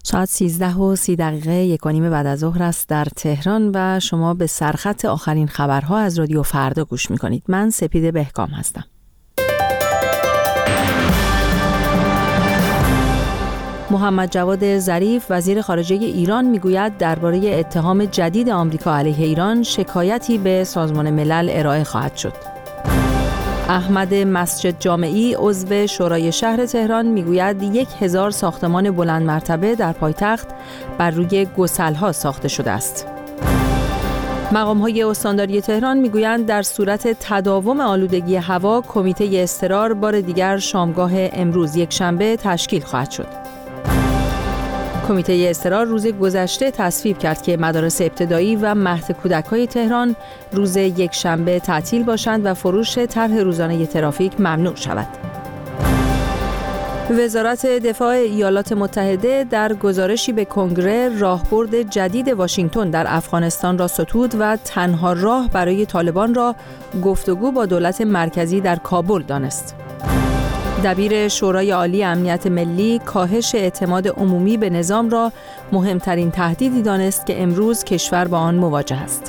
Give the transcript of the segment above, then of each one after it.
ساعت 13:30 1:30 بعد از ظهر است در تهران و شما به سرخط آخرین خبرها از رادیو فردا گوش می‌کنید. من سپیده بهکام هستم. محمد جواد ظریف وزیر خارجه ایران میگوید درباره اتهام جدید آمریکا علیه ایران شکایتی به سازمان ملل ارائه خواهد شد. احمد مسجد جامعی عضو شورای شهر تهران میگوید 1000 ساختمان بلند مرتبه در پایتخت بر روی گسل‌ها ساخته شده است. مقام‌های استانداری تهران میگویند در صورت تداوم آلودگی هوا کمیته اضطرار بار دیگر شامگاه امروز یکشنبه تشکیل خواهد شد. کمیته اضطرار روز گذشته تصویب کرد که مدارس ابتدایی و مهد کودک‌های تهران روز یکشنبه تعطیل باشند و فروش طرح روزانه ترافیک ممنوع شود. وزارت دفاع ایالات متحده در گزارشی به کنگره راهبرد جدید واشنگتن در افغانستان را ستود و تنها راه برای طالبان را گفتگو با دولت مرکزی در کابل دانست. دبیر شورای عالی امنیت ملی کاهش اعتماد عمومی به نظام را مهمترین تهدیدی دانست که امروز کشور با آن مواجه است.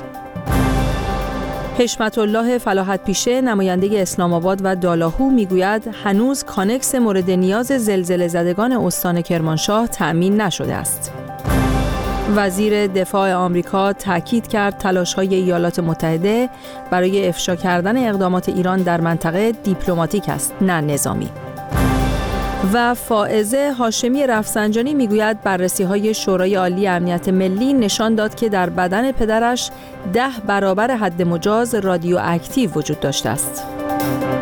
حشمت الله فلاحت پیشه نماینده اسلام آباد و دالاهو میگوید هنوز کانکس مورد نیاز زلزله زدگان استان کرمانشاه تأمین نشده است. وزیر دفاع آمریکا تاکید کرد تلاش‌های ایالات متحده برای افشا کردن اقدامات ایران در منطقه دیپلماتیک است نه نظامی. و فائزه هاشمی رفسنجانی میگوید بررسی‌های شورای عالی امنیت ملی نشان داد که در بدن پدرش 10 برابر حد مجاز رادیواکتیو وجود داشته است.